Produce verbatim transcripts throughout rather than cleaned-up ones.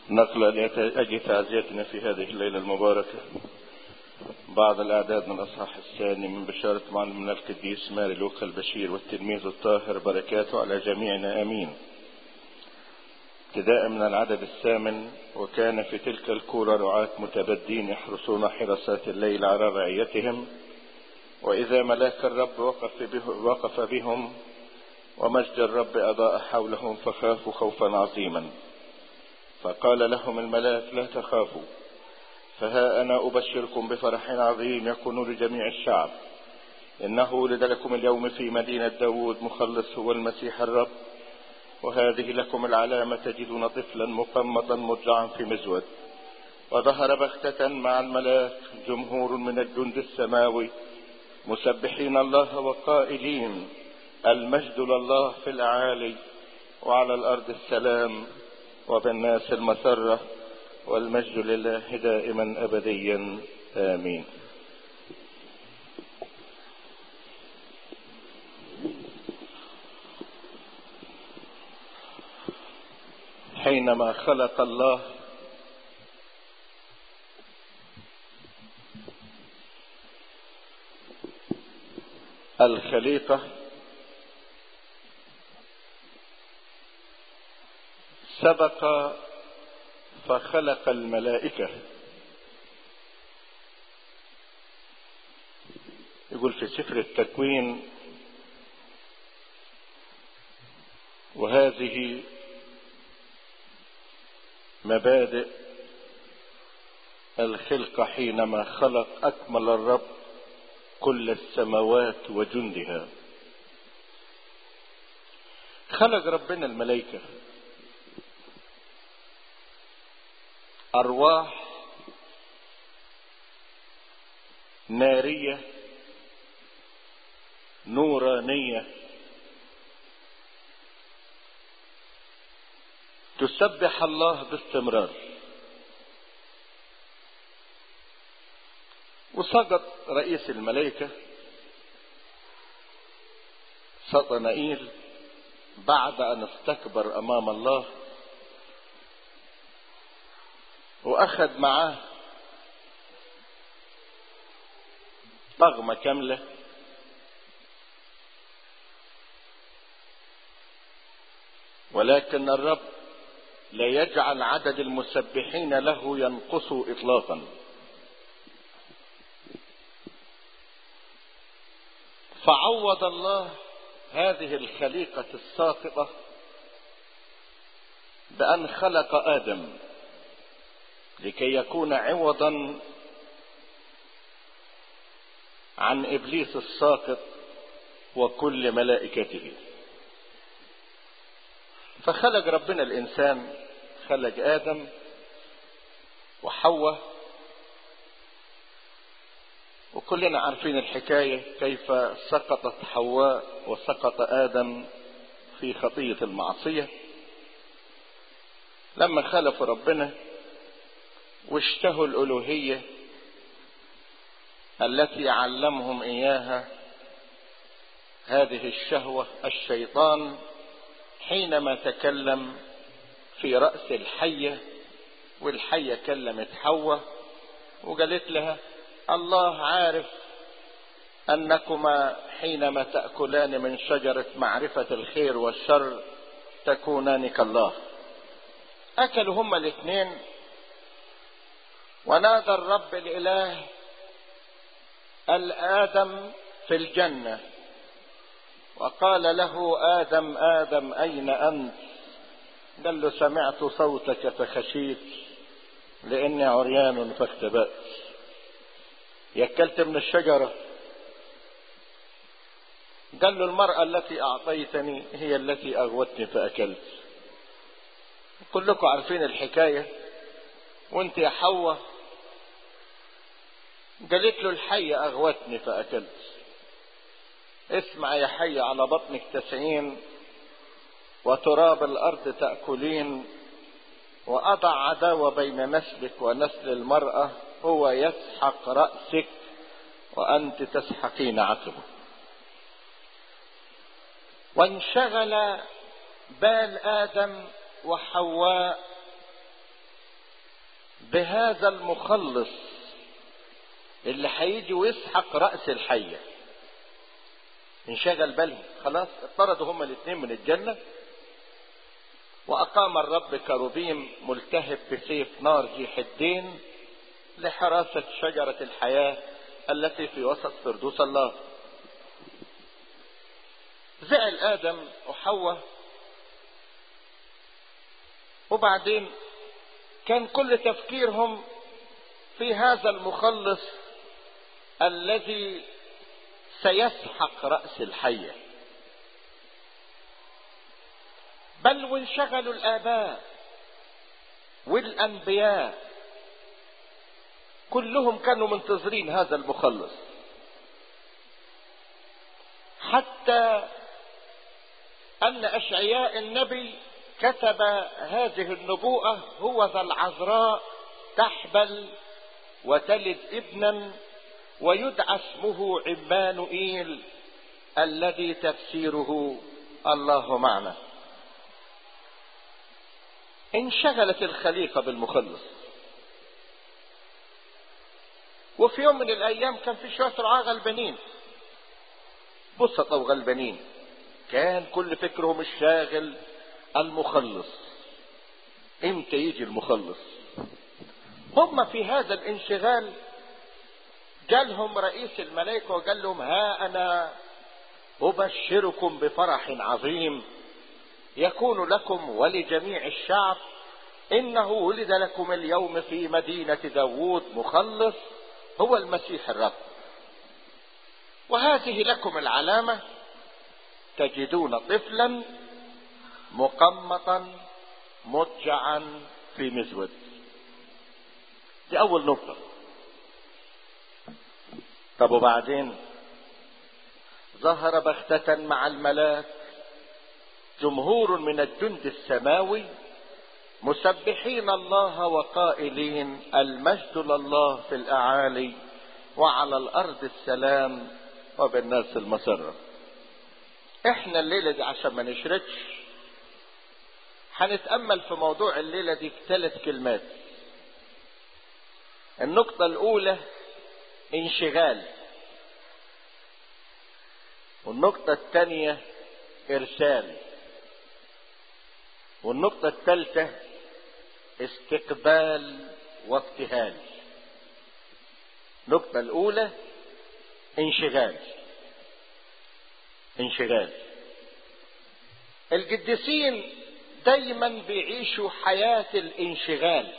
نقل لأجل تعزيتنا في هذه الليلة المباركة بعض الأعداد من الأصحاح الثاني من بشارة معلمنا القديس ماري لوقا البشير والتلميذ الطاهر، بركاته على جميعنا آمين. ابتداء من العدد الثامن: وكان في تلك الكورة رعاة متبدين يحرسون حراسات الليل على رعيتهم، وإذا ملاك الرب وقف, به وقف بهم، ومجد الرب أضاء حولهم، فخافوا خوفا عظيما. فقال لهم الملاك: لا تخافوا، فها أنا أبشركم بفرح عظيم يكون لجميع الشعب، إنه ولد لكم اليوم في مدينة داود مخلص، هو المسيح الرب. وهذه لكم العلامة: تجدون طفلا مقمطا مضجعا في مزود. وظهر بغتة مع الملاك جمهور من الجند السماوي مسبحين الله وقائلين: المجد لله في الأعالي، وعلى الأرض السلام، وبالناس المسرة، والمجد لله دائما أبديا آمين. حينما خلق الله الخليقة سبق فخلق الملائكة. يقول في سفر التكوين: وهذه مبادئ الخلقة حينما خلق أكمل الرب كل السماوات وجندها. خلق ربنا الملائكة أرواح نارية نورانية تسبح الله باستمرار. وسقط رئيس الملائكة سطنائيل بعد أن استكبر أمام الله، وأخذ معاه طغمة كاملة ولكن الرب لا يجعل عدد المسبحين له ينقص إطلاقا. فعوض الله هذه الخليقة الساقطة بأن خلق آدم لكي يكون عوضا عن إبليس الساقط وكل ملائكته. فخلق ربنا الإنسان، خلق آدم وحواء، وكلنا عارفين الحكاية كيف سقطت حواء وسقط آدم في خطية المعصية لما خالفوا ربنا واشتهوا الألوهية التي علمهم إياها هذه الشهوة الشيطان حينما تكلم في رأس الحية، والحية كلمت حواء وقالت لها: الله عارف أنكما حينما تأكلان من شجرة معرفة الخير والشر تكونان كالله. أكلوا هما الاثنين، ونادى الرب الإله الآدم في الجنة وقال له: آدم آدم أين أنت؟ قال له: سمعت صوتك فخشيت لأني عريان فاختبأت. يأكلت من الشجرة؟ قال له: المرأة التي أعطيتني هي التي أغوتني فأكلت. كلكم عارفين الحكاية. وانت يا حواء قالت له: الحية أغوتني فأكلت. اسمع يا حية، على بطنك تسعين وتراب الأرض تأكلين، وأضع عداوة بين نسلك ونسل المرأة، هو يسحق رأسك وأنت تسحقين عقبه. وانشغل بال آدم وحواء بهذا المخلص اللي هيجي ويسحق رأس الحية. انشغل بالهم، خلاص اطردوا هما الاثنين من الجنة، وأقام الرب كروبيم ملتهب بسيف نار ذي حدين لحراسة شجرة الحياة التي في وسط فردوس الله. زعل آدم وحواء، وبعدين كان كل تفكيرهم في هذا المخلص الذي سيسحق رأس الحية. بل وانشغلوا الآباء والأنبياء كلهم كانوا منتظرين هذا المخلص، حتى أن أشعياء النبي كتب هذه النبوءة: هو ذا العذراء تحبل وتلد ابنا ويدعى اسمه عمانوئيل الذي تفسيره الله معنا. انشغلت الخليقة بالمخلص. وفي يوم من الايام كان في شوية رعاة غلبانين، بسطة وغلبانين، كان كل فكرهم الشاغل المخلص. امتى يجي المخلص؟ هم في هذا الانشغال جالهم رئيس الملائكة وقال لهم: ها انا ابشركم بفرح عظيم يكون لكم ولجميع الشعب، انه ولد لكم اليوم في مدينة داوود مخلص هو المسيح الرب، وهذه لكم العلامة: تجدون طفلا مقمطا مضجعا في مزود. دي اول نقطة. طب وبعدين؟ ظهر بغتة مع الملاك جمهور من الجند السماوي مسبحين الله وقائلين: المجد لله في الاعالي وعلى الارض السلام وبالناس المسرة. احنا الليلة دي عشان ما نشردش هنتأمل في موضوع الليلة دي في ثلاث كلمات. النقطة الاولى انشغال، والنقطة الثانية ارسال، والنقطة الثالثة استقبال وابتهال. النقطة الاولى انشغال. انشغال. القديسين دايما بيعيشوا حياة الانشغال،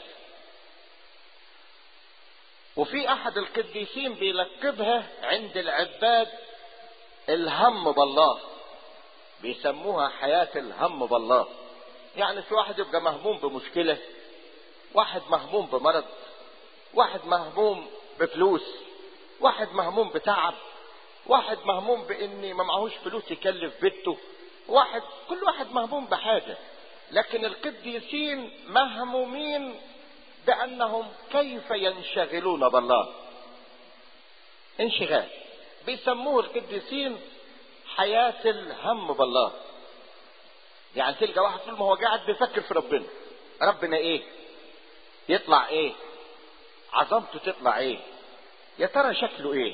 وفي احد القديسين بيلقبها عند العباد الهم بالله، بيسموها حياة الهم بالله. يعني في واحد يبقى مهموم بمشكلة، واحد مهموم بمرض، واحد مهموم بفلوس، واحد مهموم بتعب، واحد مهموم باني ما معهوش فلوس يكلف بيته، واحد كل واحد مهموم بحاجة. لكن القديسين مهمومين بانهم كيف ينشغلون بالله. انشغال بيسموه القديسين حياة الهم بالله. يعني تلقى واحد طول ما هو قاعد بيفكر في ربنا، ربنا ايه؟ يطلع ايه؟ عظمته تطلع ايه؟ يا ترى شكله ايه؟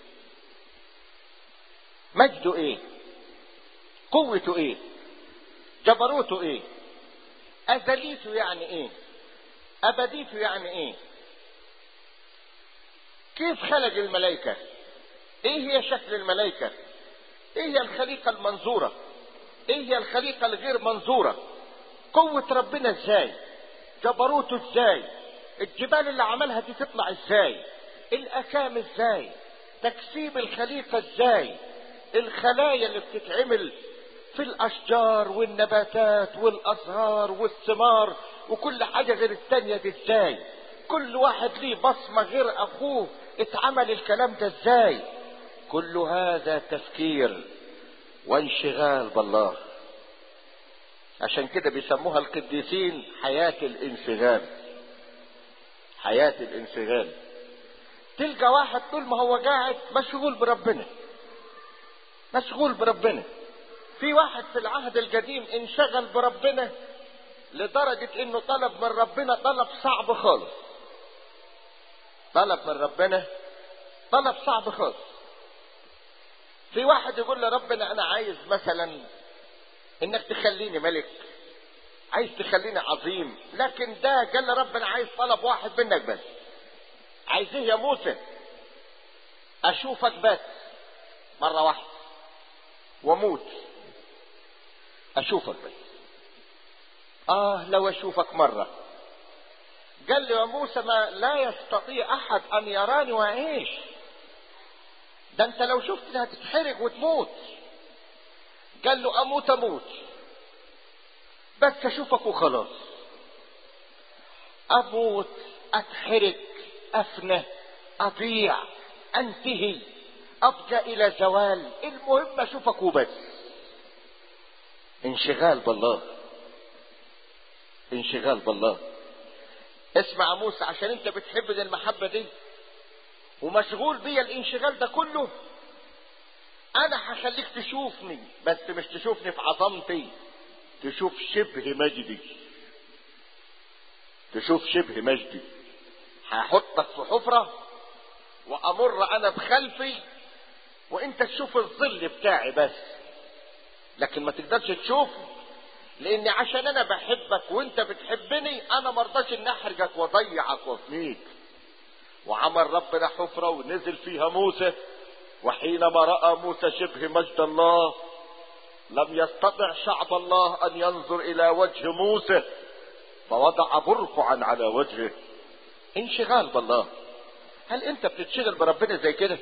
مجده ايه؟ قوته ايه؟ جبروته ايه؟ ازليته يعني ايه؟ ابديته يعني ايه؟ كيف خلق الملائكة؟ ايه هي شكل الملائكة؟ ايه هي الخليقة المنظورة؟ ايه هي الخليقة الغير منظورة؟ قوة ربنا ازاي؟ جبروته ازاي؟ الجبال اللي عملها دي تطلع ازاي؟ الاكام ازاي؟ تكسيب الخليقة ازاي؟ الخلايا اللي بتتعمل في الاشجار والنباتات والازهار والثمار وكل حاجة غير التانية دي ازاي؟ كل واحد ليه بصمة غير اخوه، اتعمل الكلام ده ازاي؟ كل هذا تفكير وانشغال بالله. عشان كده بيسموها القديسين حياة الانشغال. حياة الانشغال. تلقى واحد طول ما هو قاعد مشغول بربنا، مشغول بربنا. في واحد في العهد القديم انشغل بربنا لدرجة انه طلب من ربنا طلب صعب خالص. طلب من ربنا طلب صعب خالص. في واحد يقول لربنا انا عايز مثلا انك تخليني ملك، عايز تخليني عظيم، لكن ده قال لربنا عايز طلب واحد منك بس. عايز ايه يا موسى؟ اشوفك بس مرة واحدة واموت، اشوفك بس. اه لو اشوفك مرة. قال له يا موسى ما لا يستطيع احد ان يراني واعيش، ده انت لو شفتني هتتحرق وتموت. قال له اموت اموت بس اشوفك وخلاص. اموت، اتحرق، افنى، اضيع، انتهي، ابقى الى زوال، المهم اشوفك وبس. انشغال بالله، انشغال بالله. اسمع يا موسى، عشان انت بتحب دي المحبة دي ومشغول بيا الانشغال ده كله، انا هخليك تشوفني، بس مش تشوفني في عظمتي، تشوف شبه مجدي، تشوف شبه مجدي. هحطك في حفرة وامر انا بخلفي وانت تشوف الظل بتاعي بس، لكن ما تقدرش تشوفني، لاني عشان انا بحبك وانت بتحبني انا مرضاش ان احرجك واضيعك وافنيك. وعمل ربنا حفرة ونزل فيها موسى، وحينما رأى موسى شبه مجد الله لم يستطع شعب الله ان ينظر الى وجه موسى، فوضع برقعا على وجهه. انشغال بالله. هل انت بتتشغل بربنا زي كده؟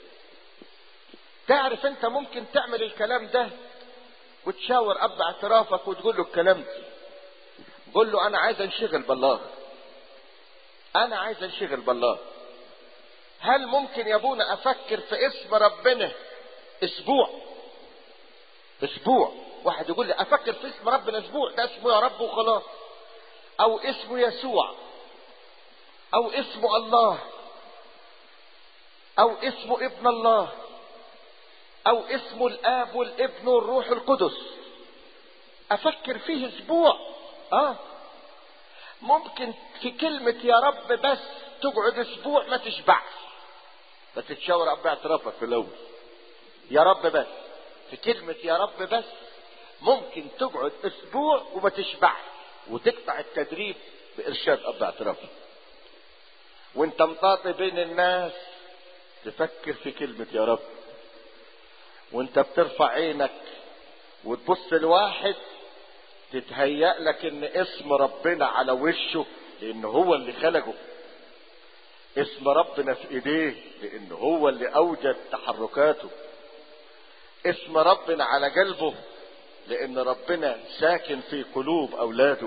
تعرف انت ممكن تعمل الكلام ده وتشاور اب اعترافك وتقول له الكلام ده، قول له انا عايز انشغل بالله، انا عايز انشغل بالله. هل ممكن يا ابونا افكر في اسم ربنا اسبوع؟ اسبوع واحد يقول لي افكر في اسم ربنا اسبوع، ده اسمه يا رب وخلاص، او اسمه يسوع، او اسمه الله، او اسمه ابن الله، او اسمه الاب والابن والروح القدس، افكر فيه اسبوع؟ اه ممكن في كلمة يا رب بس تقعد اسبوع ما تشبعش، بس تشاور اب اعترافك في الاول. يا رب بس، في كلمة يا رب بس ممكن تقعد اسبوع وما تشبعش، وتقطع التدريب بارشاد اب اعترافك. وانت مطاطي بين الناس تفكر في كلمة يا رب، وانت بترفع عينك وتبص لواحد تتهيأ لك ان اسم ربنا على وشه لان هو اللي خلقه، اسم ربنا في ايديه لان هو اللي اوجد تحركاته، اسم ربنا على قلبه لان ربنا ساكن في قلوب اولاده.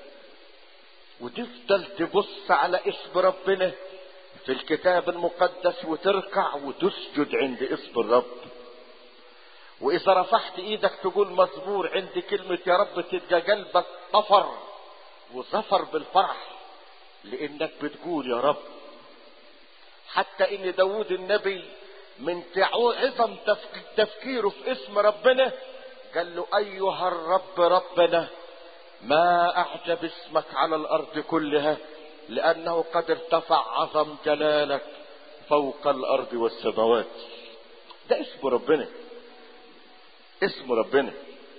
وتفضل تبص على اسم ربنا في الكتاب المقدس وتركع وتسجد عند اسم الرب. واذا رفعت ايدك تقول مزمور عند كلمة يا رب تلقى قلبك طفر وظفر بالفرح لانك بتقول يا رب. حتى ان داود النبي من عظم تفكيره في اسم ربنا قال له ايها الرب ربنا ما اعجب اسمك على الارض كلها لانه قد ارتفع عظم جلالك فوق الارض والسماوات. ده اسم ربنا، اسم ربنا.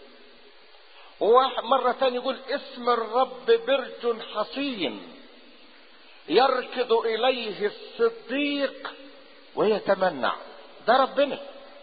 وواحد مرة تاني يقول اسم الرب برج حصين يركض اليه الصديق ويتمنع. ده ربنا،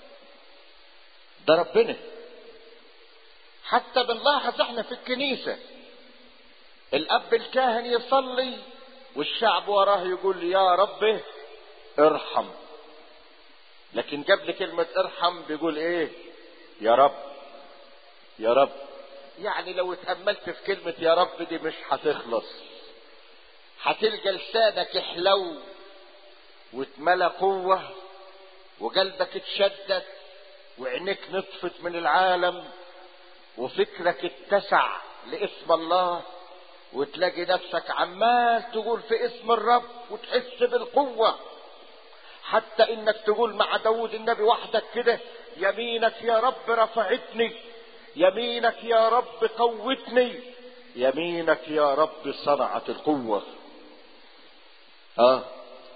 ده ربنا. حتى بنلاحظ احنا في الكنيسة الاب الكاهن يصلي والشعب وراه يقول يا رب ارحم، لكن قبل كلمة ارحم بيقول ايه؟ يا رب، يا رب. يعني لو اتأملت في كلمة يا رب دي مش هتخلص، هتلقى لسانك حلو واتملى قوة وقلبك اتشدد وعينيك نطفت من العالم وفكرك اتسع لاسم الله، وتلاقي نفسك عمال تقول في اسم الرب وتحس بالقوة، حتى انك تقول مع داود النبي وحدك كده يمينك يا رب رفعتني، يمينك يا رب قوتني، يمينك يا رب صنعت القوة. اه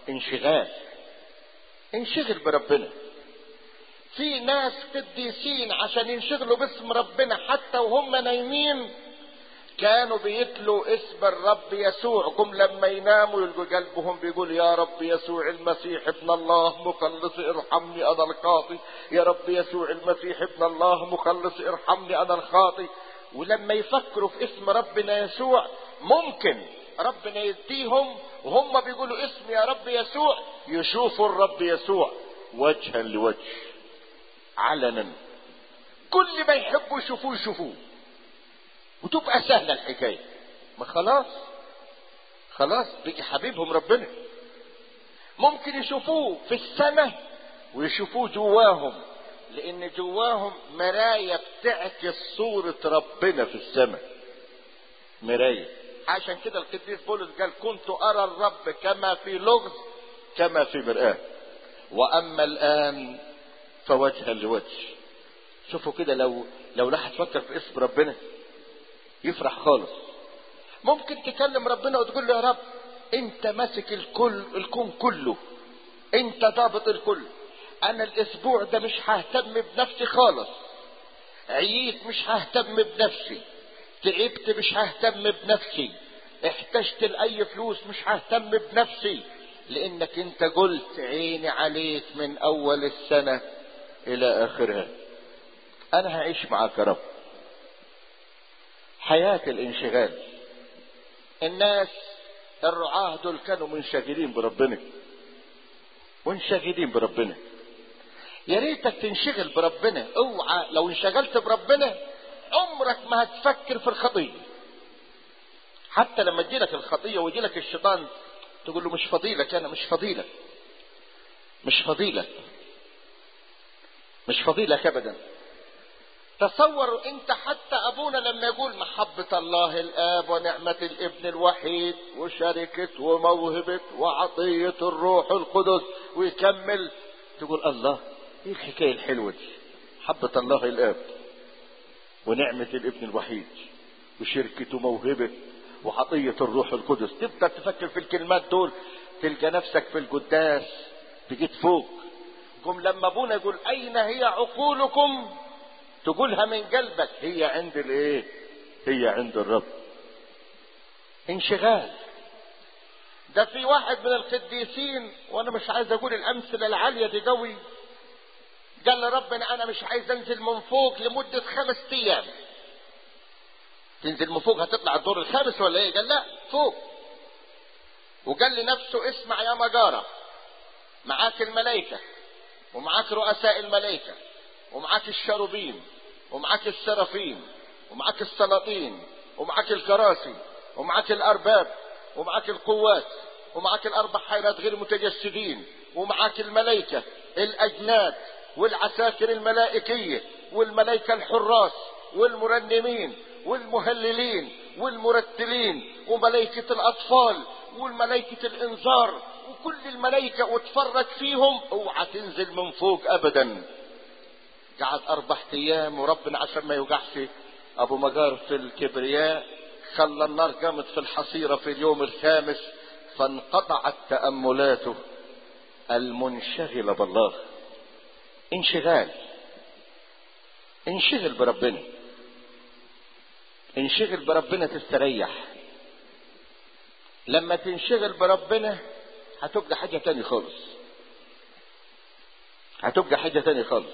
انشغال. انشغل بربنا. في ناس قديسين عشان ينشغلوا باسم ربنا حتى وهم نايمين كانوا بيتلوا اسم الرب يسوع. جم لما يناموا يلقوا قلبهم بيقول يا رب يسوع المسيح ابن الله مخلص ارحمني انا الخاطي، يا رب يسوع المسيح ابن الله مخلص ارحمني انا الخاطي. ولما يفكروا في اسم ربنا يسوع ممكن ربنا يديهم وهم بيقولوا اسم يا رب يسوع يشوفوا الرب يسوع وجها لوجه علنا. كل ما يحبوا يشوفوه يشوفوه وتبقى سهلة الحكاية. ما خلاص خلاص بقي حبيبهم ربنا. ممكن يشوفوه في السماء ويشوفوه جواهم، لان جواهم مراية بتعكس صورة ربنا في السماء. مراية. عشان كده القديس بولس قال كنت ارى الرب كما في لغز كما في مرآة، واما الان فوجها لوجه. شوفوا كده، لو لو لا هتفكر في اسم ربنا يفرح خالص. ممكن تكلم ربنا وتقول له يا رب انت ماسك الكل الكون كله، انت ضابط الكل. انا الاسبوع ده مش ههتم بنفسي خالص، عييت مش ههتم بنفسي، تعبت مش ههتم بنفسي، احتجت لاي فلوس مش ههتم بنفسي، لانك انت قلت عيني عليك من اول السنة الى اخرها. انا هعيش معاك يا رب. حياة الانشغال. الناس الرعاة دول كانوا منشغلين بربنا، منشغلين بربنا. يا ريتك تنشغل بربنا. اوعى لو انشغلت بربنا عمرك ما هتفكر في الخطية. حتى لما تجيلك الخطية ويجيلك الشيطان تقول له مش فضيلك، انا مش فضيلك، مش فضيلك، مش فضيلك ابدا. تصوروا انت حتى ابونا لما يقول محبة الله الاب ونعمة الابن الوحيد وشركة وموهبة وعطية الروح القدس ويكمل، تقول الله ايه الحكاية الحلوة دي؟ محبة الله الاب ونعمة الابن الوحيد وشركة وموهبة وعطية الروح القدس. تبدأ تفكر في الكلمات دول تلقى نفسك في القداس بقيت فوق. قم لما ابونا يقول اين هي عقولكم تقولها من قلبك هي عند الايه؟ هي عند الرب. انشغال. ده في واحد من القديسين، وانا مش عايز اقول الامثله العاليه دي قوي، قال لربنا انا مش عايز انزل من فوق لمده خمس ايام. تنزل من فوق هتطلع الدور الخامس ولا ايه؟ قال لا فوق. وقال لنفسه اسمع يا مجاره، معاك الملائكه ومعاك رؤساء الملائكه ومعاك الشروبين ومعاك السرافين ومعاك السلاطين ومعاك الكراسي ومعاك الارباب ومعاك القوات ومعاك الاربع حيرات غير متجسدين ومعاك الملائكة الاجناد والعساكر الملائكية والملائكة الحراس والمرنمين والمهللين والمرتلين وملائكة الاطفال والملائكة الانذار وكل الملائكة وتفرج فيهم. اوعى تنزل من فوق ابدا. قعد اربع ايام وربنا عشان ما يوقعش ابو مجار في الكبرياء خلى النار قامت في الحصيرة في اليوم الخامس فانقطعت تأملاته المنشغلة بالله. انشغال. انشغل بربنا. انشغل بربنا تستريح. لما تنشغل بربنا هتبقى حاجة تاني خالص. هتبقى حاجة تاني خالص.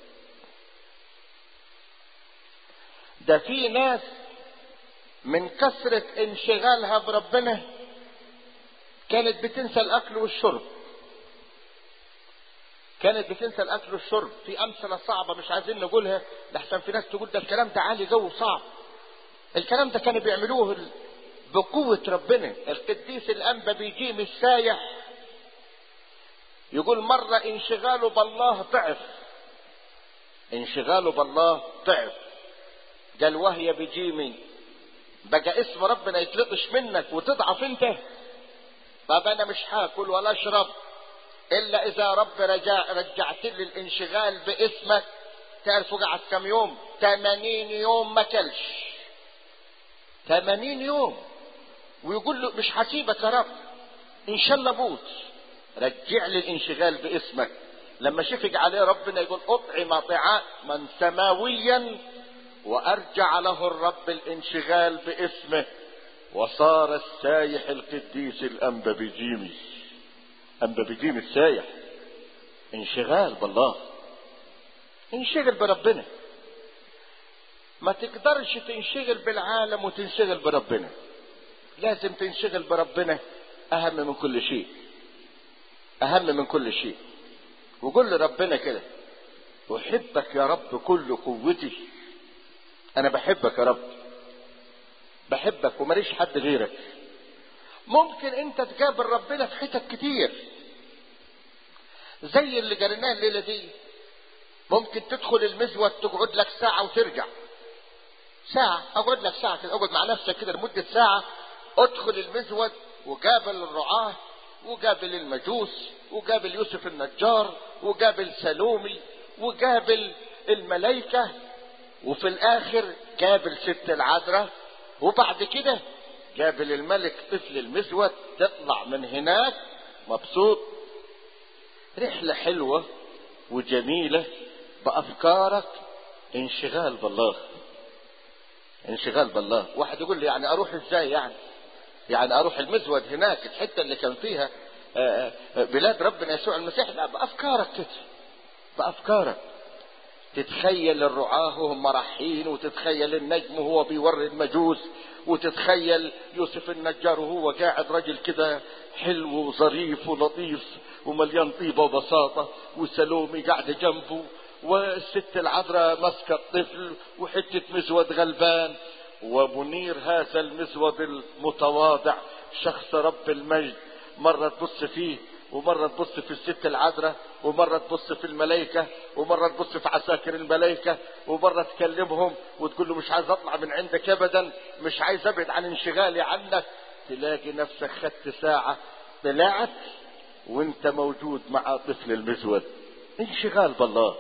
ده في ناس من كثرة انشغالها بربنا كانت بتنسى الاكل والشرب. كانت بتنسى الاكل والشرب. في امثلة صعبة مش عايزين نقولها لحسن في ناس تقول ده الكلام ده عالي جو صعب. الكلام ده كانوا بيعملوه بقوة ربنا. القديس الانبا بيجي من السايح يقول مرة انشغاله بالله ضعف. انشغاله بالله ضعف. قال وهي بيجيمي بقى اسم ربنا يتلطش منك وتضعف انت. طب انا مش هاكل ولا اشرب الا اذا رب رجع رجعت لي الانشغال باسمك. تعرفوا قعد كم يوم؟ ثمانين يوم ما كلش. ثمانين يوم. ويقول له مش هسيبك يا رب ان شاء الله موت. رجع لي الانشغال باسمك. لما شفق عليه ربنا يقول اطعم طعاما سماويا، وارجع له الرب الانشغال باسمه، وصار السايح القديس الانبا بجيمي. انبا بجيمي السايح، انشغال بالله. انشغل بربنا. ما تقدرش تنشغل بالعالم وتنشغل بربنا. لازم تنشغل بربنا، اهم من كل شيء، اهم من كل شيء. وقول لربنا كده: احبك يا رب كل قوتي. انا بحبك يا رب، بحبك وماليش حد غيرك. ممكن انت تقابل ربنا في حتت كتير زي اللي قريناه الليله دي. ممكن تدخل المزود تقعد لك ساعه وترجع. ساعه، اقعد لك ساعه كده، اقعد مع نفسك كده لمده ساعه. ادخل المزود وقابل الرعاه، وقابل المجوس، وقابل يوسف النجار، وقابل سلومي، وقابل الملائكه، وفي الاخر قابل ست العذراء، وبعد كده قابل الملك طفل المزود. تطلع من هناك مبسوط. رحله حلوه وجميله بافكارك. انشغال بالله، انشغال بالله. واحد يقول لي يعني اروح ازاي؟ يعني يعني اروح المزود هناك الحته اللي كان فيها بلاد ربنا يسوع المسيح؟ لا، بافكارك كده، بافكارك. تتخيل الرعاه وهم رايحين، وتتخيل النجم وهو بيوري المجوس، وتتخيل يوسف النجار وهو قاعد راجل كده حلو وظريف ولطيف ومليان طيبه وبساطه، وسلومي قاعده جنبه، والست العذراء ماسكه الطفل، وحته مزود غلبان، ومنير هذا المزود المتواضع شخص رب المجد. مرة تبص فيه، ومرة تبص في الست العذراء، ومرة تبص في الملائكة، ومرة تبص في عساكر الملائكة، ومرة تكلمهم وتقول له مش عايز اطلع من عندك ابدا، مش عايز ابعد عن انشغالي عنك. تلاقي نفسك خدت ساعة طلعت وانت موجود مع طفل المزود. انشغال بالله،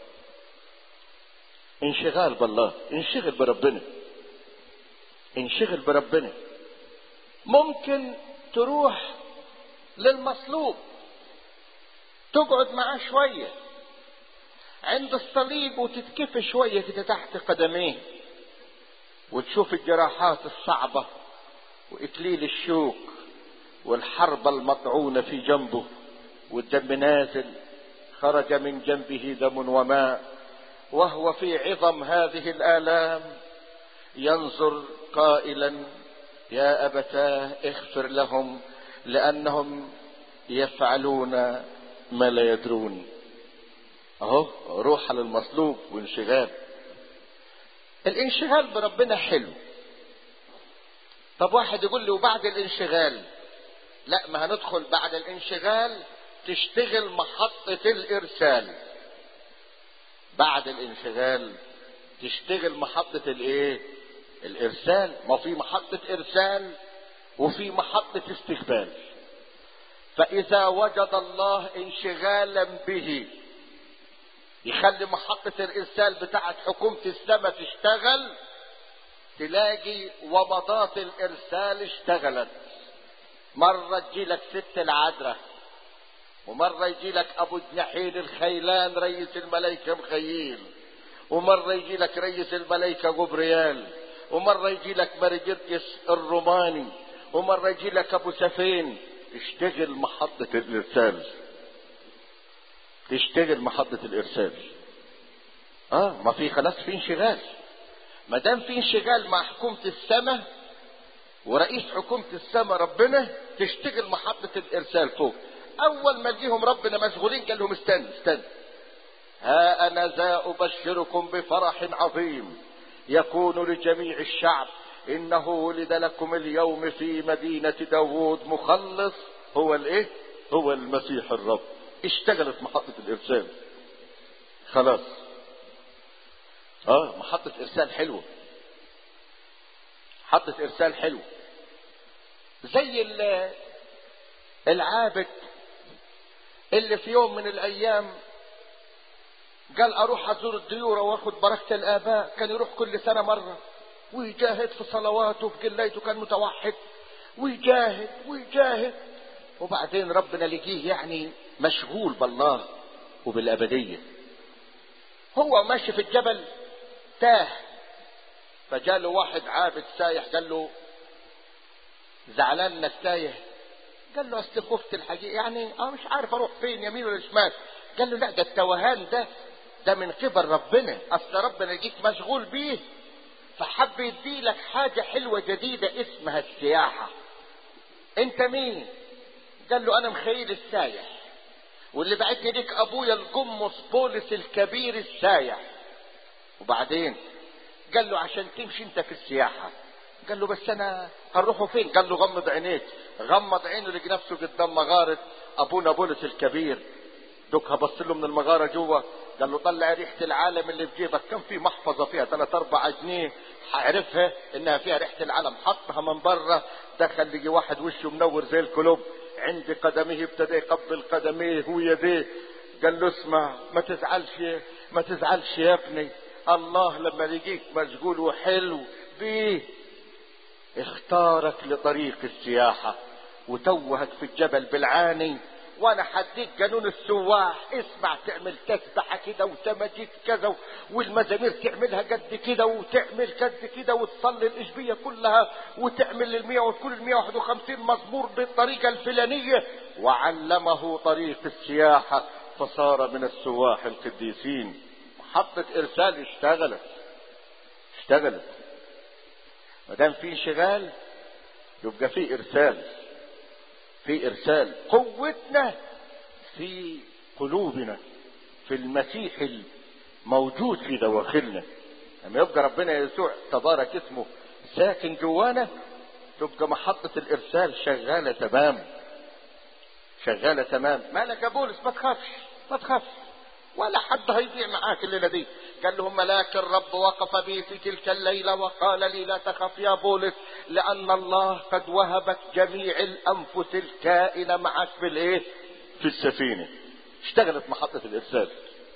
انشغال بالله. انشغل بربنا، انشغل بربنا. ممكن تروح للمصلوب تقعد معاه شوية عند الصليب، وتتكف شوية كده تحت قدميه، وتشوف الجراحات الصعبة وإكليل الشوك والحربة المطعونة في جنبه، والدم نازل، خرج من جنبه دم وماء، وهو في عظم هذه الآلام ينظر قائلا: يا أبتاه اغفر لهم لأنهم يفعلون ما لا يدرون. اهو روح للمصلوب وانشغال. الانشغال بربنا حلو. طب واحد يقول لي وبعد الانشغال؟ لا، ما هندخل بعد الانشغال تشتغل محطة الارسال. بعد الانشغال تشتغل محطة الايه؟ الارسال. ما في محطة ارسال وفي محطة استقبال. فاذا وجد الله انشغالا به يخلي محطة الارسال بتاعت حكومة السماء تشتغل، تلاقي ومضات الارسال اشتغلت. مرة تجي لك ست العذراء، ومرة يجي لك ابو جناحين الخيلان رئيس الملائكة مخيل، ومرة يجي لك رئيس الملائكة جبريال، ومرة يجي لك مرجرجس الروماني، ومرة يجي لك ابو سفين. اشتغل محطة الارسال، تشتغل محطة الارسال. اه ما في خلاص، في انشغال. ما دام في انشغال مع حكومة السماء ورئيس حكومة السماء ربنا، تشتغل محطة الارسال فوق. اول ما تجيهم ربنا مشغولين قال لهم استنى استنى، ها انا ذا ابشركم بفرح عظيم يكون لجميع الشعب، انه ولد لكم اليوم في مدينة داوود مخلص هو الايه؟ هو المسيح الرب. اشتغلت محطة الارسال خلاص. اه محطة ارسال حلوة، محطة ارسال حلوة. زي العابد اللي في يوم من الايام قال اروح ازور الديورة واخد بركة الاباء. كان يروح كل سنة مرة ويجاهد في صلواته، في قلايته كان متوحد، ويجاهد ويجاهد. وبعدين ربنا لقيه يعني مشغول بالله وبالأبدية. هو ماشي في الجبل تاه، فجاله واحد عابد سايح قال له زعلان انك تايه. قال له اصل خفت الحقيقة، يعني اه مش عارف اروح فين يمين ولا شمال. قال له لا، ده التوهان ده ده من قبل ربنا، اصل ربنا يجيك مشغول بيه فحب يديلك حاجة حلوة جديدة اسمها السياحة. انت مين؟ قال له انا مخيل السايح، واللي بعتني ليك ابويا القمص بولس الكبير السايح. وبعدين قال له عشان تمشي انت في السياحة. قال له بس انا هنروحوا فين؟ قال له غمض عينيك. غمض عينه لقى نفسه قدام مغارة ابونا بولس الكبير. دوك هبص له من المغارة جوه، قال له طلع ريحة العالم اللي في جيبك. كان في محفظة فيها ثلاث اربع جنيه، عرفها انها فيها ريحة العالم، حطها من بره. دخل لقي واحد وشه منور زي الكلوب، عند قدمه ابتدى يقبل قدميه ويديه. قال له اسمع، ما تزعلش ما تزعلش يا ابني، الله لما يجيك مشغول وحلو بيه اختارك لطريق السياحة وتوهك في الجبل بالعاني، وانا حديك قانون السواح. اسمع، تعمل تسبحة كده وتمجد كذا، والمزامير تعملها قد كده وتعمل قد كده، وتصلي الاشبية كلها وتعمل المية وكل المية واحد وخمسين مزمور بالطريقة الفلانية. وعلمه طريق السياحة فصار من السواح القديسين. محطة ارسال اشتغلت اشتغلت ما دام في انشغال يبقى في ارسال في ارسال. قوتنا في قلوبنا، في المسيح الموجود في دواخلنا. لما يبقى ربنا يسوع تبارك اسمه ساكن جوانا تبقى محطة الارسال شغالة تمام شغالة تمام. مالك يا بولس؟ ما تخافش ما تخافش، ولا حد هيضيع معاك الليلة دي. قال لهم ملاك الرب وقف بي في تلك الليلة وقال لي لا تخف يا بولس، لأن الله قد وهبك جميع الأنفس الكائنة معك في الايه؟ في السفينة. اشتغلت محطة الإرسال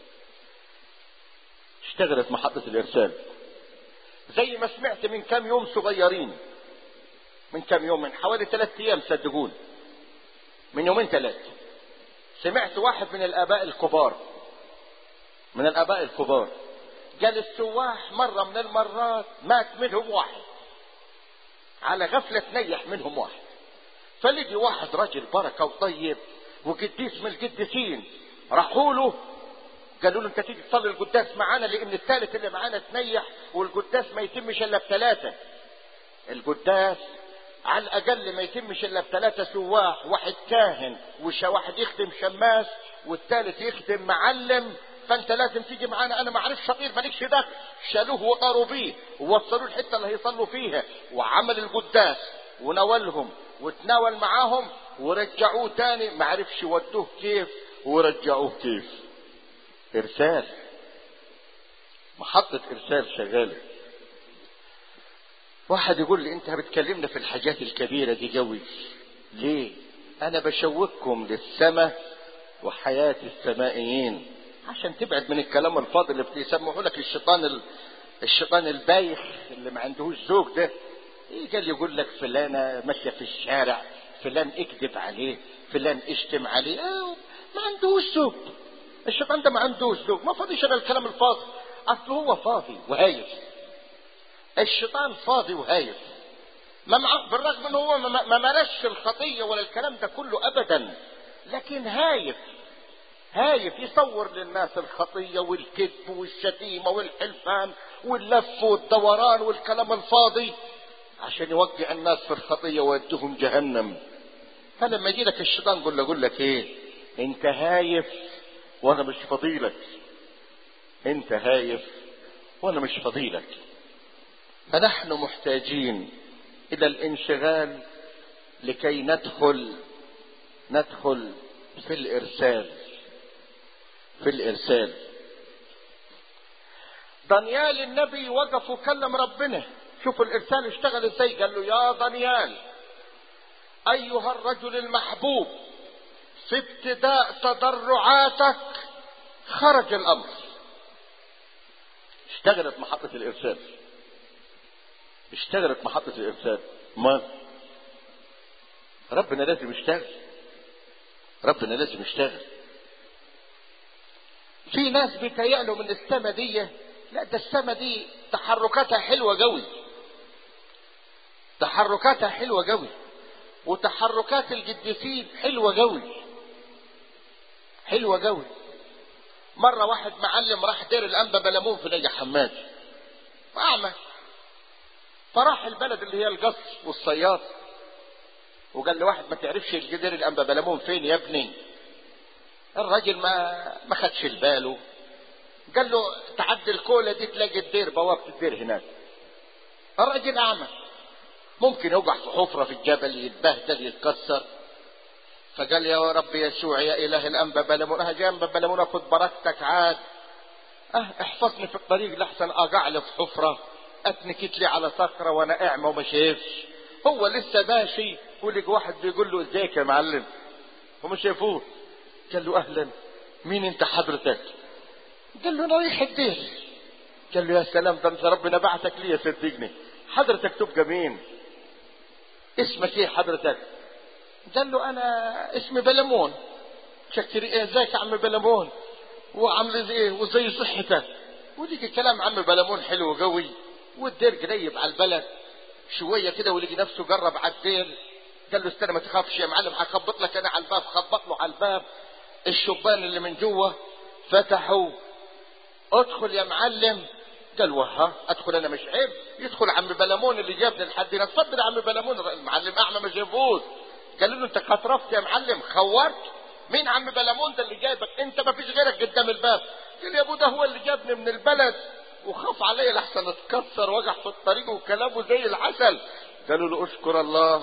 اشتغلت محطة الإرسال. زي ما سمعت من كام يوم صغيرين، من كام يوم، من حوالي ثلاثة أيام صدقون، من يومين ثلاثة، سمعت واحد من الآباء الكبار من الآباء الكبار قال السواح مرة من المرات مات منهم واحد، على غفلة نيح منهم واحد. فلقي واحد رجل بركة وطيب وقديس من القديسين، راحوا له قالوا له انت تيجي تصلي القداس معانا، لان الثالث اللي معانا تنيح والقداس ما يتمش الا بثلاثة. القداس على الاقل ما يتمش الا بثلاثة سواح، واحد كاهن وواحد يخدم شماس والثالث يخدم معلم. فانت لازم تيجي معانا، انا ما اعرفش شطير مالكش دخل. شالوه وطاروا بيه ووصلوه الحته اللي هيصلوا فيها، وعمل القداس وناولهم وتناول معاهم ورجعوه تاني. ما عرفش ودوه كيف ورجعوه كيف. ارسال، محطة ارسال شغالة. واحد يقول لي انت بتكلمنا في الحاجات الكبيرة دي قوي ليه؟ انا بشوقكم للسماء وحياة السمائيين عشان تبعد من الكلام الفاضي اللي بيسموه لك الشيطان ال... الشيطان البايخ اللي ما عندهوش ذوق ده. ايه قال يقول لك فلانة ماشية في الشارع، فلان اكذب عليه، فلان اشتم عليه. اه ما عندهوش ذوق. الشيطان ده ما عندهوش ذوق، ما فاضيش على الكلام الفاضي. اصل هو فاضي وهايف. الشيطان فاضي وهايف. ما مع... بالرغم ان هو ما, ما مارسش الخطية ولا الكلام ده كله ابدا، لكن هايف هايف يصور للناس الخطية والكذب والشتيمة والحلفان واللف والدوران والكلام الفاضي عشان يوقع الناس في الخطية ويوديهم جهنم. فلما يجي لك الشيطان يقول له يقول لك ايه؟ انت هايف وانا مش فضيلك، انت هايف وانا مش فضيلك. فنحن محتاجين الى الانشغال لكي ندخل ندخل في الارسال في الارسال. دانيال النبي وقف وكلم ربنا. شوفوا الارسال اشتغل ازاي. قال له يا دانيال ايها الرجل المحبوب، في ابتداء تضرعاتك خرج الامر. اشتغلت محطة الارسال اشتغلت محطة الارسال. ما ربنا لازم يشتغل. ربنا لازم يشتغل. في ناس بيتهيألوا من السما دي، لا ده السما دي تحركاتها حلوة قوي، تحركاتها حلوة قوي، وتحركات القديسين حلوة قوي، حلوة قوي. مرة واحد معلم راح دير الأنبا بلمون في نجا حماد، أعمى، فراح البلد اللي هي القصر والصياد، وقال له واحد ما تعرفش دير الأنبا بلمون فين يا ابني؟ الراجل ما ما خدش الباله، قال له تعدي الكوله دي تلاقي الدير، بوابه الدير هناك. الراجل اعمى، ممكن يوقع في حفره في الجبل، يتبهدل يتكسر. فقال يا رب يسوع يا اله الانبا بلمون، اه جاي انبا بلمون اخد بركتك عاد، اه احفظني في الطريق لحسن اقع لي في حفره، اتنكت لي على صخره وانا اعمى وما شايفش. هو لسه ماشي ولقى واحد بيقول له ازيك يا معلم، وما شافوه. قال له اهلا، مين انت حضرتك؟ قال له انا رايح الدير. قال له يا سلام، ده انت ربنا بعتك لي صدقني. حضرتك تبقى مين؟ اسمك ايه حضرتك؟ قال له انا اسمي بلمون. شكر ايه، ازيك يا عم بلمون، وعامل ايه وزي صحتك؟ ولقي كلام عم بلمون حلو قوي، والدير قريب على البلد شويه كده، ولقي نفسه قرب على الدير. قال له استنى ما تخافش يا معلم، هخبط لك انا على الباب. خبط له على الباب، الشبان اللي من جوه فتحوا. ادخل يا معلم. قال وها ادخل انا مش عيب؟ يدخل عم بلمون اللي جابني لحد هنا. اتفضل يا عم بلمون. المعلم اعمى ما شافوش. قال له انت خطرفت يا معلم، خورت. مين عم بلمون ده اللي جايبك؟ انت ما فيش غيرك قدام الباب. قال يا ابو ده هو اللي جابني من البلد، وخاف عليا لحسن اتكسر وقع في الطريق، وكلامه زي العسل. قالوا له اشكر الله.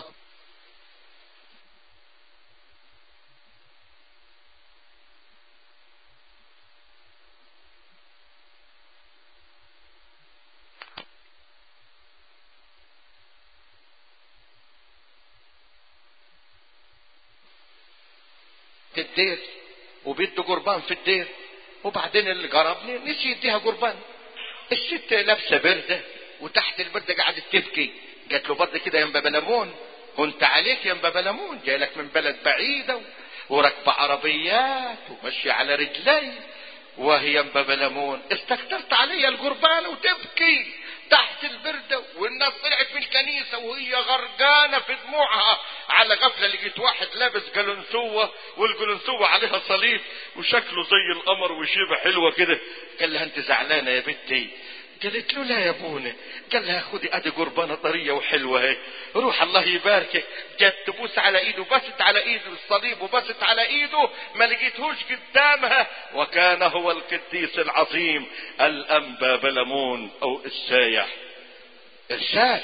في الدير وبيده قربان في الدير، وبعدين اللي قربني نسي يديها قربان. الست لابسه برده وتحت البرده قعدت تبكي. قالت له برضه كده يا انبا بلمون، وانت عليك يا انبا بلمون، جاي لك من بلد بعيده وراكبه عربيات وماشيه على رجلي، وهي انبا بلمون استكترت عليا القربان وتبكي تحت البردة. والناس طلعت من الكنيسة وهي غرقانة في دموعها. على غفلة لقيت واحد لابس قلنسوة، والقلنسوة عليها صليب وشكله زي القمر وشيبة حلوة كده. قال لها انت زعلانة يا بنتي؟ قالت له لا يا ابونا. قال لها خدي ادي قربانة طرية وحلوة اهي، روح الله يباركك. جت تبوس على ايده، بست على ايده الصليب وبست على ايده، ما لقيتهوش قدامها. وكان هو القديس العظيم الانبا بلمون او السايح. ارسال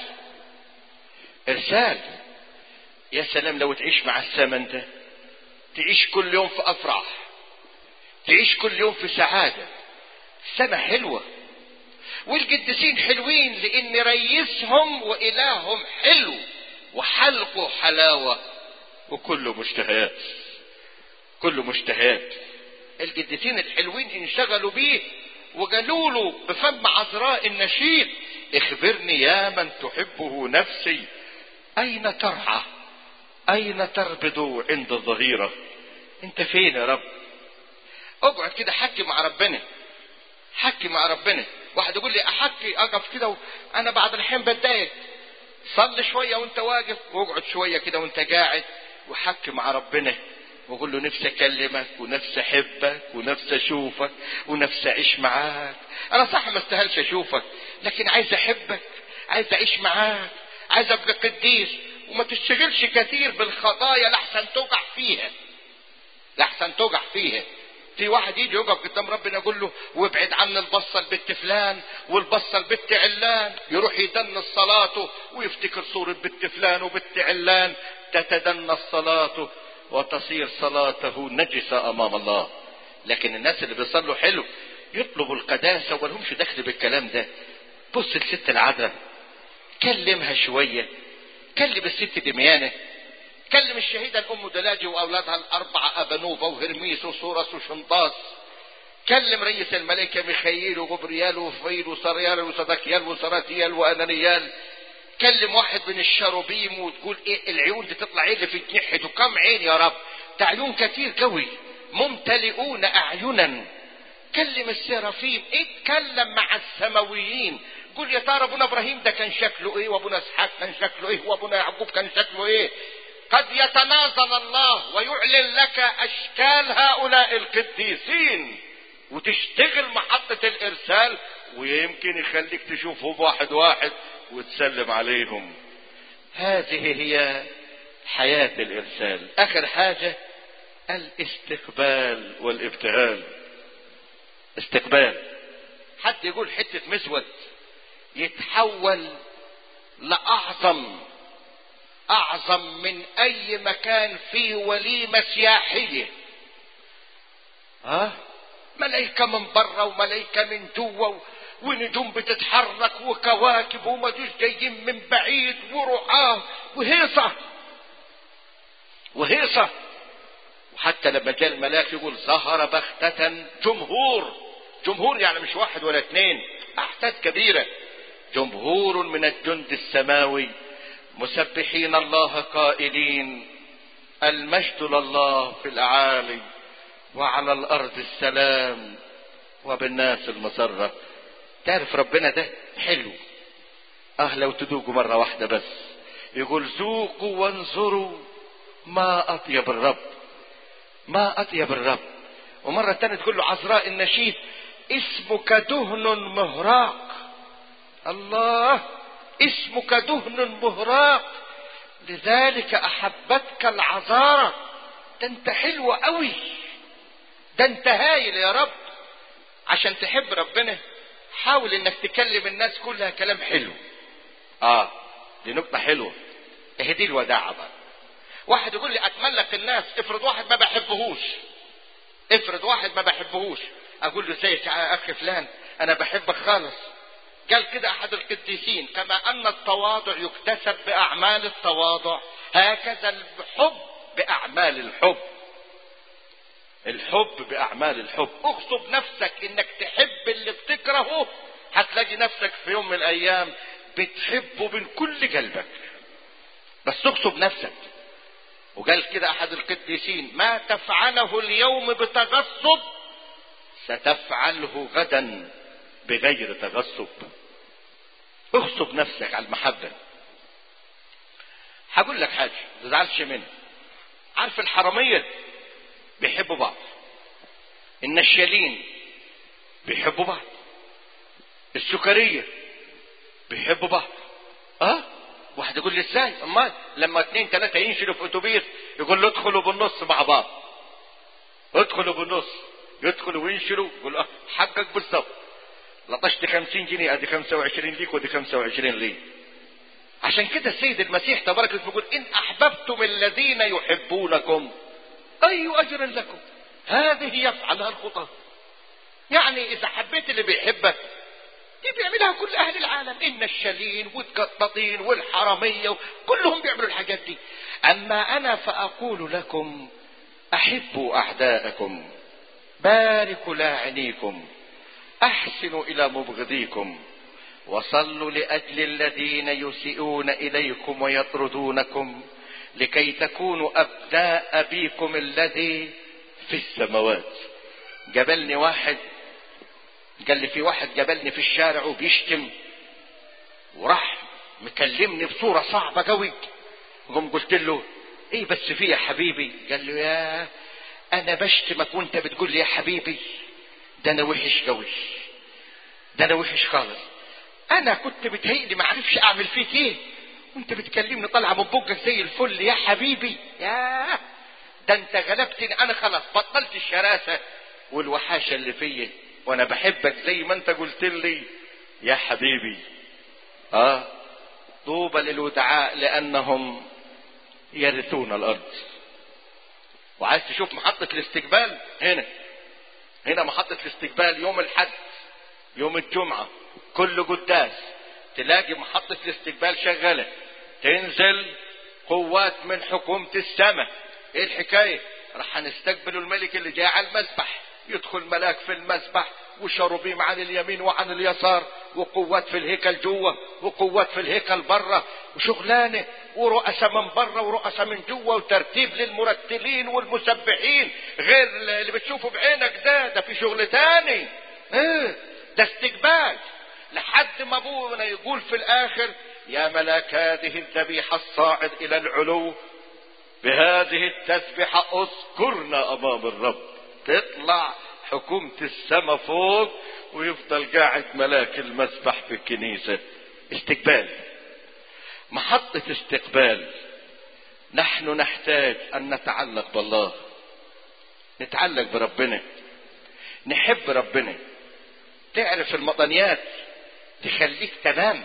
ارسال. يا سلام لو تعيش مع الزمن ده، تعيش كل يوم في افراح، تعيش كل يوم في سعادة. السنة حلوة والقديسين حلوين، لان ريسهم والههم حلو وحلقه حلاوة وكله مشتهيات، كله مشتهيات. القديسين الحلوين انشغلوا بيه وقالوا له بفم عذراء النشيد اخبرني يا من تحبه نفسي، اين ترعى، اين تربض عند الظهيرة؟ انت فين يا رب؟ اقعد كده حكي مع ربنا، حكي مع ربنا. واحد يقول لي احكي اقف كده وانا بعد الحين بتضايق. صلي شويه وانت واقف، واقعد شويه كده وانت قاعد، وحكي مع ربنا وقول له نفسي اكلمك ونفسي احبك ونفسي اشوفك ونفسي اعيش معاك. انا صح ما استاهلش اشوفك، لكن عايز احبك، عايز اعيش معاك، عايز ابقى قديس. وما تشتغلش كثير بالخطايا لحسن توقع فيها، لحسن توقع فيها. في واحد يجي يقف قدام ربنا يقول له وابعد عن البصه البت فلان والبصه البت علان، يروح يدنس صلاته ويفتكر صوره بت فلان وبت علان، تتدنس صلاته وتصير صلاته نجسه امام الله. لكن الناس اللي بيصلوا حلو يطلبوا القداسه ولهمش دخل بالكلام ده. بص الست العذراء، كلمها شويه، كلم الست دميانه، كلم الشهيدة الأم دلاجي وأولادها الأربعة أبنوبة وهرميس وصورس وشنطاس، كلم رئيس الملائكة ميخائيل وغبريال وفيل وسريال وصدقيال وسراتيال وأنانيال، كلم واحد من الشروبيم وتقول إيه العيون دي تطلع إيه اللي في جنحته؟ كم عين يا رب؟ ده عيون كتير قوي، ممتلئون اعينا. كلم السرافيم، اتكلم مع السماويين، قل يا ترى ابونا ابراهيم ده كان شكله ايه، وابونا اسحاق كان شكله ايه، وابونا يعقوب كان شكله ايه. قد يتنازل الله ويعلن لك اشكال هؤلاء القديسين، وتشتغل محطة الارسال، ويمكن يخليك تشوفهم واحد واحد وتسلم عليهم. هذه هي حياة الارسال. اخر حاجة الاستقبال والابتهال. استقبال، حد يقول حتة مسود يتحول لأعظم أعظم من أي مكان فيه وليمة سياحية. ها، ملايكة من برا وملايكة من جوا، ونجوم بتتحرك وكواكب ومجوس جايين من بعيد ورعاه وهيصة وهيصة. وحتى لما جاء الملاك يقول ظهر بغتة جمهور. جمهور يعني مش واحد ولا اثنين، احداث كبيرة. جمهور من الجند السماوي مسبحين الله قائلين المجد لله في الاعالي وعلى الارض السلام وبالناس المسرة. تعرف ربنا ده حلو. اه لو تذوقوا مرة واحدة بس. يقول ذوقوا وانظروا ما اطيب الرب، ما اطيب الرب. ومرة تانية تقول له عذراء النشيد اسمك دهن مهراق. الله، اسمك دهن مهراق لذلك احبتك العذارى. ده انت حلو قوي، ده انت هايل يا رب. عشان تحب ربنا حاول انك تكلم الناس كلها كلام حلو. اه دي نقطة حلوة. اهي دي الوداعة بقى. واحد يقول لي اتملك الناس، افرض واحد ما بحبهوش، افرض واحد ما بحبهوش، اقول له سيد يا اخي فلان انا بحبك خالص. قال كده احد القديسين كما ان التواضع يكتسب باعمال التواضع، هكذا الحب باعمال الحب. الحب باعمال الحب. اغصب نفسك انك تحب اللي بتكرهه، هتلاقي نفسك في يوم من الايام بتحبه من كل قلبك، بس اغصب نفسك. وقال كده احد القديسين ما تفعله اليوم بتغصب ستفعله غدا بغير تغصب. اغصب نفسك على المحبة. هقول لك حاجة ما تزعلش منها. عارف الحرامية بيحبوا بعض، النشالين بيحبوا بعض، السكرية بيحبوا بعض. اه واحد يقول لي ازاي؟ امال لما اتنين ثلاثة ينشلوا في اتوبيس يقول له ادخلوا بالنص مع بعض، ادخلوا بالنص، يدخلوا وينشلوا يقول اه حقك بالظبط، لطشت خمسين جنيه ادي خمسة وعشرين ليك ودي خمسة وعشرين لي. عشان كده السيد المسيح تبارك اسمه يقول ان احببتم الذين يحبونكم اي اجر لكم هذه يفعلها الخطاه. يعني اذا حبيت اللي بيحبك دي بيعملها كل اهل العالم، النشالين والقطاطين والحرامية كلهم بيعملوا الحاجات دي. اما انا فاقول لكم احبوا اعداءكم، باركوا لاعنيكم، احسنوا الى مبغضيكم، وصلوا لاجل الذين يسيئون اليكم ويطردونكم، لكي تكونوا ابناء ابيكم الذي في السماوات. جبلني واحد، قال لي في واحد جبلني في الشارع وبيشتم، وراح مكلمني بصورة صعبة قوي. قم قلت له ايه بس في يا حبيبي؟ قال له يا انا بشتمك وانت بتقول لي يا حبيبي؟ ده انا وحش قوي، ده انا وحش خالص. انا كنت بتهيألي ما عرفش اعمل فيك ايه وانت بتكلمني طالعه من بقك زي الفل يا حبيبي. يا ده انت غلبتني، انا خلاص بطلت الشراسة والوحاشة اللي فيا، وانا بحبك زي ما انت قلت لي يا حبيبي. اه طوبى للودعاء لانهم يرثون الارض. وعايز تشوف محطة الاستقبال؟ هنا هنا محطة الاستقبال يوم الحد يوم الجمعة كل قداس تلاقي محطة الاستقبال شغالة، تنزل قوات من حكومة السماء. ايه الحكاية؟ راح نستقبل الملك اللي جاي على المسبح، يدخل ملاك في المسبح وشروبيم عن اليمين وعن اليسار، وقوات في الهيكل جوه وقوات في الهيكل بره، وشغلانه، ورؤساء من بره ورؤساء من جوه، وترتيب للمرتلين والمسبحين غير اللي بتشوفه بعينك. ده ده في شغل تاني. ايه ده استقبال، لحد ما ابونا يقول في الاخر: يا ملاك هذه الذبيحة الصاعد الى العلو بهذه التسبيحة اذكرنا امام الرب. تطلع حكومة السماء فوق، ويفضل قاعد ملاك المسبح في الكنيسة. استقبال، محطة استقبال. نحن نحتاج ان نتعلق بالله، نتعلق بربنا، نحب ربنا. تعرف المطنيات تخليك تنام،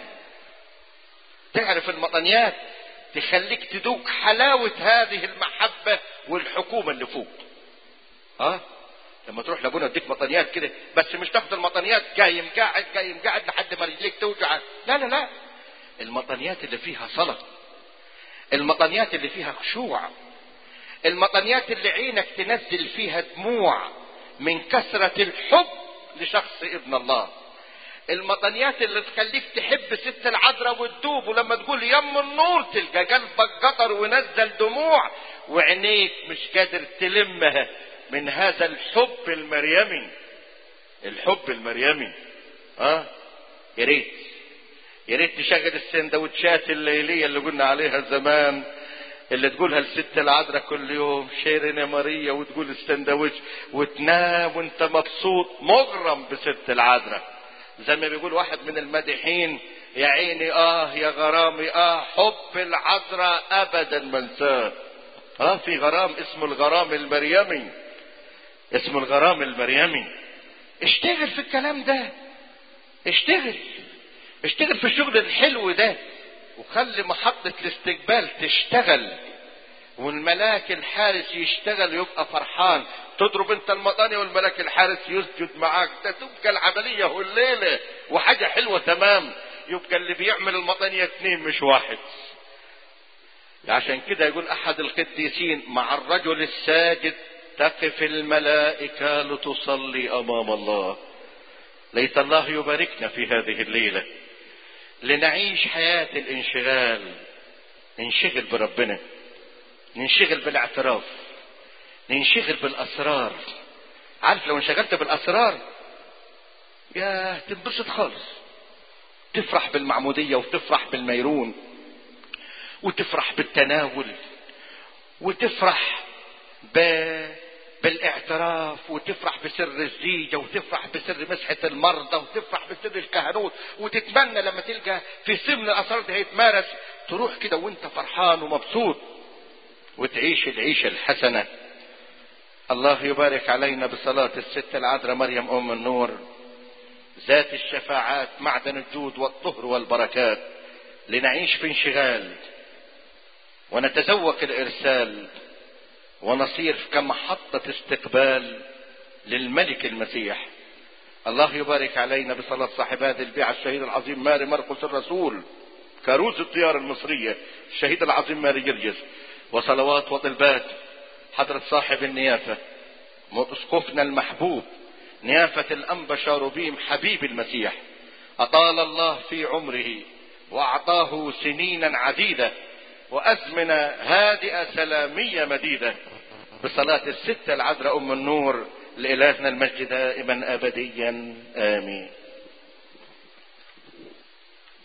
تعرف المطنيات تخليك تذوق حلاوة هذه المحبة والحكومة اللي فوق. اه لما تروح لابونا اديك مطنيات كده، بس مش تاخد المطنيات قايم قاعد قايم قاعد لحد ما رجليك توجع، لا لا لا. المطنيات اللي فيها صلاة، المطنيات اللي فيها خشوع، المطنيات اللي عينك تنزل فيها دموع من كثرة الحب لشخص ابن الله، المطنيات اللي تخليك تحب ست العذراء وتدوب، ولما تقول يم النور تلقى قلبك قطر ونزل دموع، وعينيك مش قادر تلمها من هذا الحب المريمي. الحب المريمي. اه يا ريت يا ريت تشغل السندوتشات الليلية اللي قلنا عليها زمان، اللي تقولها لست العذراء كل يوم: شيرين يا ماريا، وتقول السندوتش وتنام وانت مبسوط مغرم بست العذراء. زي ما بيقول واحد من المادحين: يا عيني اه يا غرامي اه، حب العذراء ابدا ما انساه. اه في غرام اسمه الغرام المريمي، اسمه الغرام المريمي. اشتغل في الكلام ده، اشتغل اشتغل في الشغل الحلو ده، وخلي محطة الاستقبال تشتغل، والملاك الحارس يشتغل يبقى فرحان. تضرب انت المطانية والملاك الحارس يسجد معاك، ده تبقى العملية والليلة وحاجة حلوة تمام. يبقى اللي بيعمل المطانية اتنين مش واحد. عشان كده يقول احد القديسين: مع الرجل الساجد تقف الملائكة لتصلي امام الله. ليت الله يباركنا في هذه الليلة لنعيش حياة الانشغال، ننشغل بربنا، ننشغل بالاعتراف، ننشغل بالاسرار. عارف لو انشغلت بالاسرار يا تنبسط خالص، تفرح بالمعمودية وتفرح بالميرون وتفرح بالتناول وتفرح ب... بالاعتراف وتفرح بسر الزيجة وتفرح بسر مسحة المرضى وتفرح بسر الكهنوت، وتتمنى لما تلقى في سمن الاسرار ده يتمارس تروح كده وانت فرحان ومبسوط وتعيش العيشة الحسنة. الله يبارك علينا بصلاة الست العذراء مريم ام النور ذات الشفاعات، معدن الجود والطهر والبركات، لنعيش في انشغال ونتذوق الارسال ونصير كمحطة استقبال للملك المسيح. الله يبارك علينا بصلاة صاحب هذه البيعة الشهيد العظيم ماري مرقس الرسول، كاروز الديار المصرية الشهيد العظيم ماري جرجس، وصلوات وطلبات حضرة صاحب النيافة اسقفنا المحبوب نيافة الأنبا شاروبيم حبيب المسيح، أطال الله في عمره وأعطاه سنينا عديدة وأزمنة هادئة سلامية مديدة، بصلاة الستة العذراء أم النور لإلهنا المجد دائما أبديا آمين.